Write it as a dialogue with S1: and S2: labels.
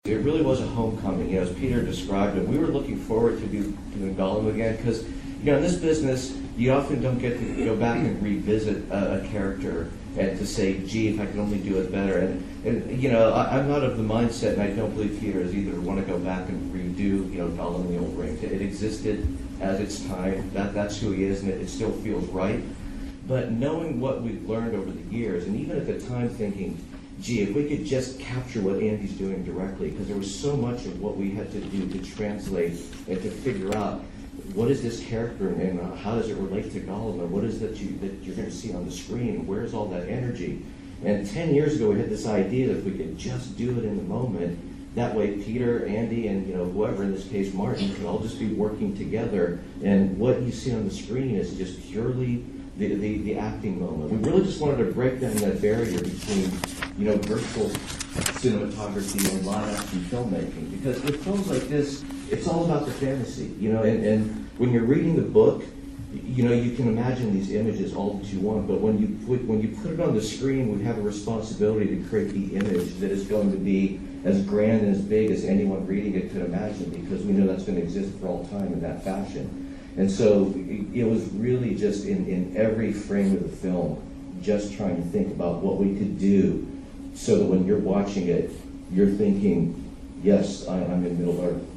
S1: It really was a homecoming, as Peter described it. We were looking forward to doing Gollum again because, in this business, you often don't get to go back and revisit a character and to say, gee, if I could only do it better. I'm not of the mindset, and I don't believe Peter is either, to want to go back and redo, Gollum in the Old Ring. It existed at its time. That's who he is, and it still feels right. But knowing what we've learned over the years, and even at the time thinking, gee, if we could just capture what Andy's doing directly, because there was so much of what we had to do to translate and to figure out what is this character and how does it relate to Gollum, and what is that you're going to see on the screen, where's all that energy? And 10 years ago we had this idea that if we could just do it in the moment, that way Peter, Andy, and whoever, in this case Martin, could all just be working together, and what you see on the screen is just purely the acting moment. We really just wanted to break down that barrier between, virtual cinematography and live action filmmaking. Because with films like this, it's all about the fantasy, and when you're reading the book, you can imagine these images all that you want, but when you put it on the screen, we have a responsibility to create the image that is going to be as grand and as big as anyone reading it could imagine, because we know that's going to exist for all time in that fashion. And so it was really just in every frame of the film, just trying to think about what we could do so that when you're watching it, you're thinking, yes, I'm in Middle Earth.